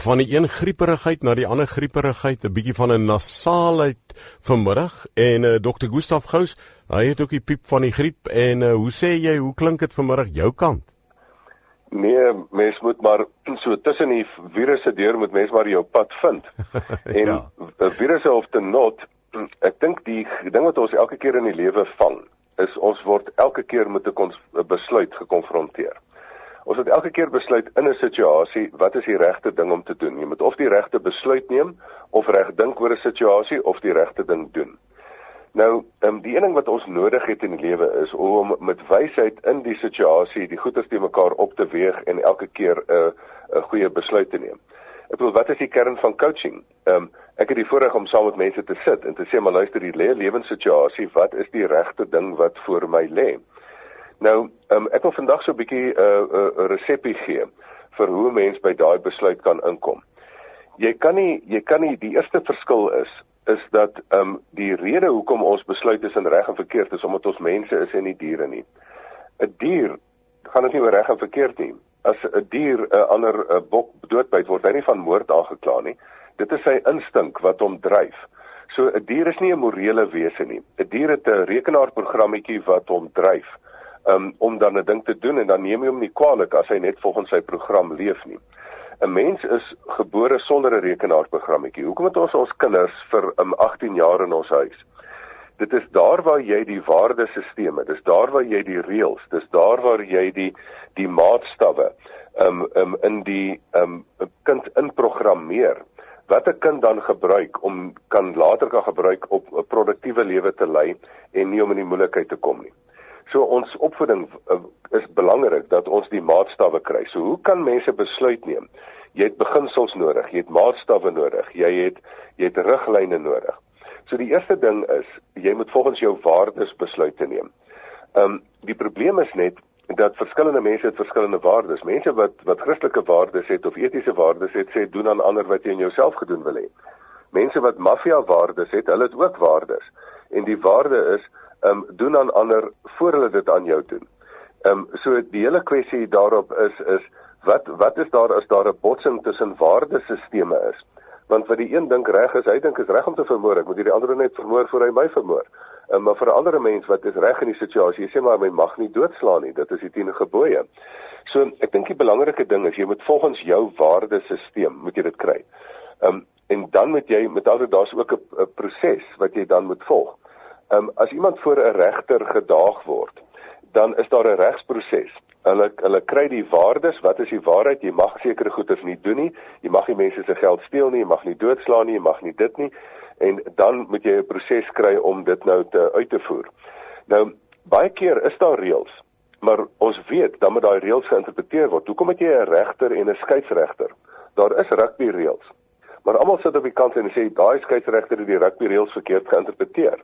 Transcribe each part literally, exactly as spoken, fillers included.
van die een grieperigheid na die ander grieperigheid, 'n bietjie van 'n nasaalheid vanmiddag, en uh, dokter Gustaf Gous, hy het ook die piep van die griep, en uh, hoe sê jy, hoe klink dit vanmiddag jou kant? Nee, mens moet maar, so tussen die virusse deur, moet mens maar jou pad vind. En ja. Virusse of te not, ek dink die ding wat ons elke keer in die lewe vang, is ons word elke keer met 'n besluit gekonfronteer. Ons moet elke keer besluit in 'n situasie, wat is die regte ding om te doen? Jy moet of die regte besluit neem, of reg dink oor 'n situasie, of die regte ding doen. Nou, um, die een ding wat ons nodig het in die lewe is om met wysheid in die situasie die goeders te mekaar op te weeg en elke keer 'n uh, 'n goeie besluit te neem. Ek bedoel, wat is die kern van coaching? Um, ek het die voorreg om saam met mense te sit en te sê, maar luister, die lewenssituasie, wat is die regte ding wat voor my lê? Nou, um, ek wil vandag so 'n bietjie 'n uh, uh, uh, resepie gee vir hoe 'n mens by daai besluit kan inkom. Jy kan nie, jy kan nie, die eerste verskil is, is dat um, die rede hoekom ons besluit is in reg en verkeerd is, omdat ons mense is en nie diere nie. 'n Dier, gaan dit nie oor reg en verkeerd nie. As 'n dier 'n ander a bok doodbyt, word hy nie van moord aangekla nie. Dit is sy instink wat hom dryf. So 'n dier is nie 'n morele wese nie. 'n Dier het 'n rekenaarprogrammetjie wat hom dryf. Um, om dan 'n ding te doen, en dan neem jy hom nie kwaadlik as hy net volgens sy program leef nie. 'n Mens is gebore sonder 'n rekenaarprogrammetjie. Hoekom het ons ons kinders vir um, agtien jaar in ons huis? Dit is daar waar jy die waardesisteme, dis daar waar jy die reëls, dis daar waar jy die die maatstawwe um, um, in die um, kind inprogrammeer. Wat 'n kind dan gebruik om kan later kan gebruik op 'n produktiewe lewe te lei en nie om in die moeilikheid te kom nie. So ons opvoeding uh, is belangrik dat ons die maatstawwe kry. So hoe kan mense besluit neem? Jy het beginsels nodig, jy het maatstawwe nodig, jy het jy het riglyne nodig. So die eerste ding is, jy moet volgens jou waardes besluite neem. Um, die probleem is net dat verskillende mense het verskillende waardes. Mense wat wat Christelike waardes het of etiese waardes het, sê doen aan ander wat jy in jouself gedoen wil hê. Mense wat maffia waardes het, hulle het ook waardes. En die waarde is Um, doen aan ander voor hulle dit aan jou doen. Um, so die hele kwessie daarop is, is wat, wat is daar as daar 'n botsing tussen waardesisteme is? Want wat die een dink reg is, hy dink is reg om te vermoor, ek moet hierdie ander net vermoor voor hy my vermoor. Um, maar vir 'n ander mens wat is reg in die situasie, jy sê maar my mag nie doodslaan nie, dit is die tien gebooie. So ek dink die belangrike ding is, jy moet volgens jou waardesisteem, moet jy dit kry. Um, en dan moet jy, met ander daar's ook 'n proses wat jy dan moet volg. Um, as iemand voor 'n regter gedaag word, dan is daar 'n regsproses. Hulle hulle kry die waardes, wat is die waarheid? Jy mag sekere goeders nie doen nie, jy mag nie mense se geld steel nie, jy mag nie doodslaan nie, jy mag nie dit nie, en dan moet jy 'n proses kry om dit nou te uit te voer. Nou, baie keer is daar reëls, maar ons weet dan moet daai reëls geïnterpreteer word. Hoekom het jy 'n regter en 'n skeieregter? Daar is rugby reëls, maar almal sit op die kant en sê daai skeieregter het die rugby reëls verkeerd geïnterpreteer.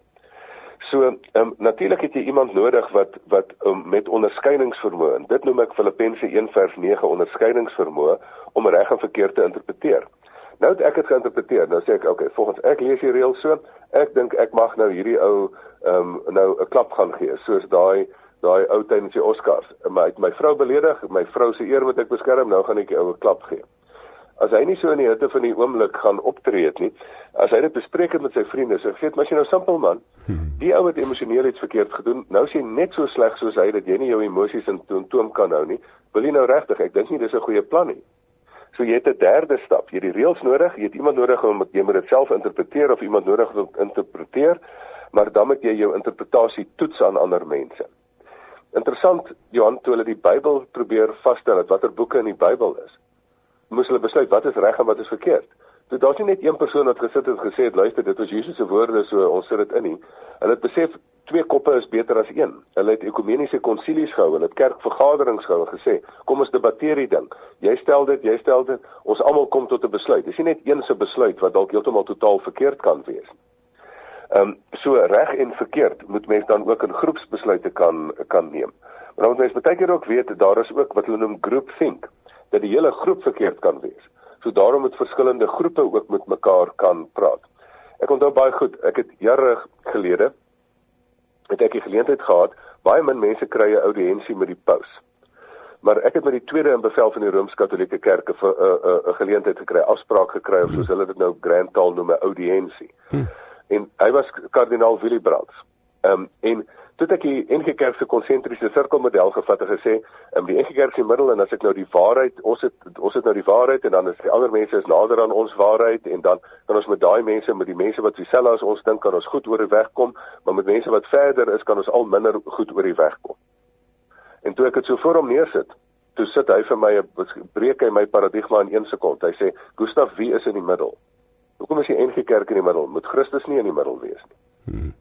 So, um, natuurlik het jy iemand nodig wat, wat um, met onderskeidingsvermoë, en dit noem ek Filippense een vers nege, onderskeidingsvermoë, om reg en verkeerd te interpreteer. Nou het ek het geïnterpreteer, nou sê ek, oké, okay, volgens ek lees die reël so, ek dink ek mag nou hierdie ou um, nou 'n klap gaan gee, soos daai daai ou tydens die Oscars. My, my vrou beledig, my vrou se eer moet ek beskerm, nou gaan ek die ou 'n klap gee. As hy nie so in die hitte van die oomblik gaan optree het nie, as hy dit bespreek het met sy vriende, so ek sê, maar as jy nou simpel man, die ou het emosioneel iets verkeerd gedoen, nou is jy net so sleg soos hy, dat jy nie jou emosies in toom kan hou nie, wil jy nou regtig, ek dink nie dis 'n goeie plan nie. So jy het 'n derde stap, jy het die reëls nodig, jy het iemand nodig om jy moet dit self interpreteer, of iemand nodig om interpreteer, maar dan moet jy jou interpretasie toets aan ander mense. Interessant, Johan, toe hulle die Bybel probeer vaststel het, watter boeke in die Bybel is, moes hulle besluit wat is reg en wat is verkeerd. So daar's nie net een persoon wat gesit het gesê het, luister, dit was Jesus se woorde, so ons sit dit in nie. Hulle het besef twee koppe is beter as een. Hulle het ekumeniese konsilies gehou, hulle het kerkvergaderings gehou en gesê, kom ons debatteer die ding. Jy stel dit, jy stel dit, ons almal kom tot 'n besluit. Dis nie net een se besluit wat dalk heeltemal totaal verkeerd kan wees. Ehm um, so reg en verkeerd moet mens dan ook in groepsbesluite kan kan neem. Maar dan moet mens baie keer ook weet daar is ook wat hulle noem groupthink, dat die hele groep verkeerd kan wees. So daarom moet verskillende groepe ook met mekaar kan praat. Ek onthou baie goed, ek het jare gelede het ek die geleentheid gehad, baie min mense kry 'n audiensie met die paus. Maar ek het met die tweede in bevel van die Rooms-Katolieke Kerk 'n uh, uh, uh, geleentheid gekry, afspraak gekry, of soos hulle dit nou grand taal noem, 'n audiensie. Hmm. En hy was kardinaal Willebrands. Um, en toe het ek die N G Kerk se konsentriese sirkelmodel gevat en gesê, um, die N G Kerk se middel, en as ek nou die waarheid, ons het, ons het nou die waarheid, en dan is die ander mense is nader aan ons waarheid, en dan kan ons met daai mense, met die mense wat dieselfde as ons dink, kan ons goed oor die weg kom, maar met mense wat verder is, kan ons al minder goed oor die weg kom. En toe ek het so voor hom neersit, toe sit hy vir my, breek hy my paradigma in een sekond. Hy sê, Gustaf, wie is in die middel? Hoekom is die N G Kerk in die middel? Moet Christus nie in die middel wees nie? Hmm.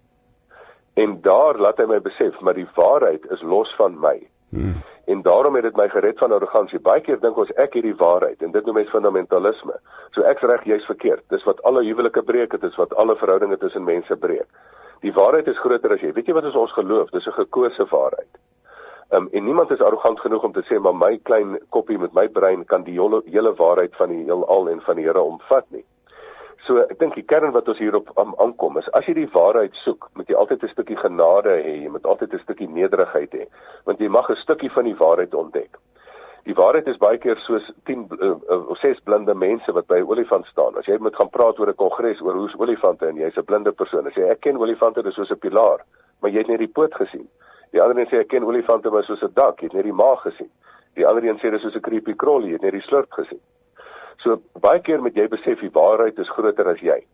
En daar laat hy my besef, maar die waarheid is los van my. Hmm. En daarom het dit my gered van arrogansie. Baie keer dink ons, ek het die waarheid, en dit noem mens fundamentalisme. So ek's reg, jy's verkeerd. Dis wat alle huwelike breek, dit is wat alle verhoudinge tussen mense breek. Die waarheid is groter as jy. Weet jy wat is ons geloof? Dis 'n gekose waarheid. Um, en niemand is arrogant genoeg om te sê, maar my klein koppie met my brein kan die hele, hele waarheid van die heelal en van die Here omvat nie. So ek dink die kern wat ons hierop aankom is, as jy die waarheid soek, moet jy altyd 'n stukkie genade hê, jy moet altyd 'n stukkie nederigheid hê, want jy mag 'n stukkie van die waarheid ontdek. Die waarheid is baie keer soos tien of ses blinde mense wat by 'n olifant staan. As jy moet gaan praat oor 'n kongres oor hoe's olifante en jy's 'n blinde persoon, as jy ek ken olifante, dis soos 'n pilaar, maar jy het net die poot gesien. Die ander een sê ek ken olifante maar soos 'n dak, jy het net die maag gesien. Die ander een sê dis soos 'n creepy crawly, jy het net die slurp gesien. So baie keer moet jy besef die waarheid is groter as jy.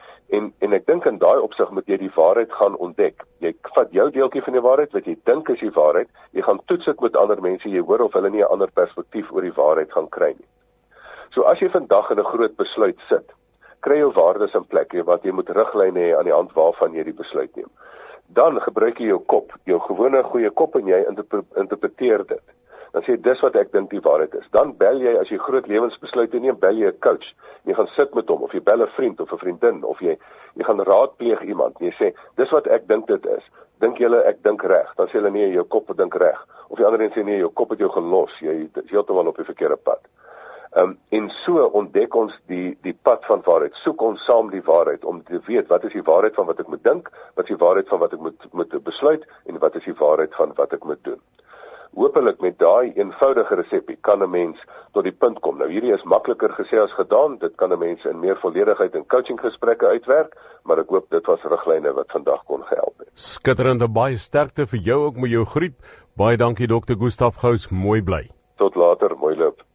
En en ek dink in daai opsig moet jy die waarheid gaan ontdek. Jy vat jou deeltjie van die waarheid wat jy dink is die waarheid, jy gaan toets dit met ander mense, jy hoor of hulle nie 'n ander perspektief oor die waarheid gaan kry nie. So as jy vandag in 'n groot besluit sit, kry jou waardes in plek, want jy moet riglyne hê aan die hand waarvan jy die besluit neem. Dan gebruik jy jou kop, jou gewone goeie kop, en jy interpreteer dit. Dan sê jy, dis wat ek dink die waarheid is. Dan bel jy, as jy groot lewensbesluite neem, bel jy 'n coach. Jy gaan sit met hom, of jy bel 'n vriend of 'n vriendin, of jy jy gaan raadpleeg iemand. Jy sê, dis wat ek dink dit is. Dink julle ek dink reg? Dan sê hulle nee, jou kop dink reg. Of die ander een sê nee, jou kop het jou gelos. Jy is heeltemal op die verkeerde pad. Um, en so ontdek ons die die pad van waarheid. Soek ons saam die waarheid om te weet wat is die waarheid van wat ek moet dink, wat is die waarheid van wat ek moet moet besluit en wat is die waarheid van wat ek moet doen. Hoopelik met daai eenvoudige resepie kan 'n mens tot die punt kom. Nou hierdie is makliker gesê as gedaan. Dit kan 'n mens in meer volledigheid in coachinggesprekke uitwerk, maar ek hoop dit was riglyne wat vandag kon gehelp het. Skitterende, baie sterkte vir jou ook met jou griep. Baie dankie dokter Gustaf Gous, mooi bly. Tot later, mooi loop.